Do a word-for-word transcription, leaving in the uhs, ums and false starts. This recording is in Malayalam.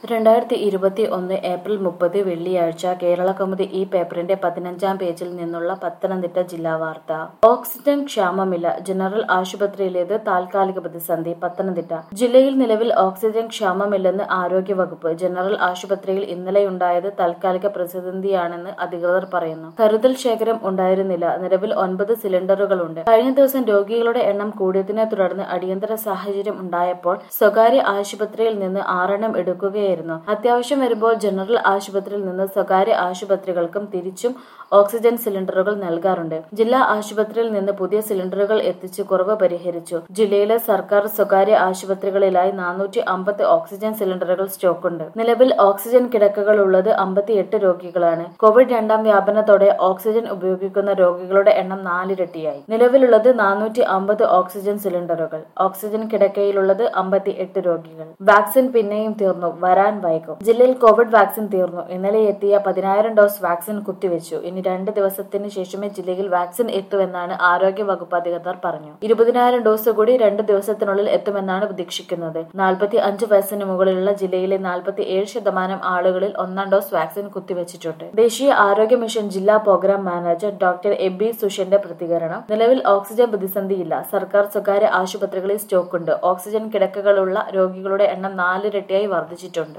രണ്ടായിരത്തി ഇരുപത്തി ഒന്ന് ഏപ്രിൽ മുപ്പത് വെള്ളിയാഴ്ച കേരളകൗമുദി ഈ പേപ്പറിന്റെ പതിനഞ്ചാം പേജിൽ നിന്നുള്ള പത്തനംതിട്ട ജില്ലാ വാർത്ത. ഓക്സിജൻ ക്ഷാമമില്ല, ജനറൽ ആശുപത്രിയിലേത് താൽക്കാലിക പ്രതിസന്ധി. പത്തനംതിട്ട ജില്ലയിൽ നിലവിൽ ഓക്സിജൻ ക്ഷാമമില്ലെന്ന് ആരോഗ്യവകുപ്പ്. ജനറൽ ആശുപത്രിയിൽ ഇന്നലെയുണ്ടായത് താൽക്കാലിക പ്രതിസന്ധിയാണെന്ന് അധികൃതർ പറയുന്നു. കരുതൽ ശേഖരം ഉണ്ടായിരുന്നില്ല. നിലവിൽ ഒൻപത് സിലിണ്ടറുകളുണ്ട്. കഴിഞ്ഞ ദിവസം രോഗികളുടെ എണ്ണം കൂടിയതിനെ തുടർന്ന് അടിയന്തര സാഹചര്യം ഉണ്ടായപ്പോൾ സ്വകാര്യ ആശുപത്രിയിൽ നിന്ന് ആറെണ്ണം എടുക്കുകയായിരുന്നു. അത്യാവശ്യം വരുമ്പോൾ ജനറൽ ആശുപത്രിയിൽ നിന്ന് സ്വകാര്യ ആശുപത്രികൾക്കും തിരിച്ചും ഓക്സിജൻ സിലിണ്ടറുകൾ നൽകാറുണ്ട്. ജില്ലാ ആശുപത്രിയിൽ നിന്ന് പുതിയ സിലിണ്ടറുകൾ എത്തിച്ച് കുറവ് പരിഹരിച്ചു. ജില്ലയിലെ സർക്കാർ സ്വകാര്യ ആശുപത്രികളിലായി നാനൂറ്റി അമ്പത് ഓക്സിജൻ സിലിണ്ടറുകൾ സ്റ്റോക്കുണ്ട്. നിലവിൽ ഓക്സിജൻ കിടക്കകൾ ഉള്ളത് അമ്പത്തിയെട്ട് രോഗികളാണ്. കോവിഡ് രണ്ടാം വ്യാപനത്തോടെ ഓക്സിജൻ ഉപയോഗിക്കുന്ന രോഗികളുടെ എണ്ണം നാലിരട്ടിയായി. നിലവിലുള്ളത് നാനൂറ്റി അമ്പത് ഓക്സിജൻ സിലിണ്ടറുകൾ. ഓക്സിജൻ കിടക്കയിലുള്ളത് അമ്പത്തി എട്ട് രോഗികൾ. വാക്സിൻ പിന്നെയും തീർന്നു, വരാൻ വൈകും. ജില്ലയിൽ കോവിഡ് വാക്സിൻ തീർന്നു. ഇന്നലെ എത്തിയ പതിനായിരം ഡോസ് വാക്സിൻ കുത്തിവെച്ചു. ഇനി രണ്ട് ദിവസത്തിന് ശേഷമേ ജില്ലയിൽ വാക്സിൻ എത്തുമെന്നാണ് ആരോഗ്യ വകുപ്പ് അധികൃതർ പറഞ്ഞു. ഇരുപതിനായിരം ഡോസ് കൂടി രണ്ട് ദിവസത്തിനുള്ളിൽ എത്തുമെന്നാണ് പ്രതീക്ഷിക്കുന്നത്. നാൽപ്പത്തി അഞ്ച് വയസ്സിന് മുകളിലുള്ള ജില്ലയിലെ നാൽപ്പത്തി ഏഴ് ശതമാനം ആളുകളിൽ ഒന്നാം ഡോസ് വാക്സിൻ കുത്തിവെച്ചിട്ടുണ്ട്. ദേശീയ ആരോഗ്യ മിഷൻ ജില്ലാ പ്രോഗ്രാം മാനേജർ ഡോക്ടർ എബി സുഷന്റെ പ്രതികരണം. നിലവിൽ ഓക്സിജൻ പ്രതിസന്ധിയില്ല. സർക്കാർ സ്വകാര്യ ആശുപത്രികളിൽ സ്റ്റോക്കുണ്ട്. ഓക്സിജൻ കിടക്കകളുള്ള രോഗികളുടെ എണ്ണം നാലിരട്ടിയായി വർദ്ധിച്ചിട്ടുണ്ട്.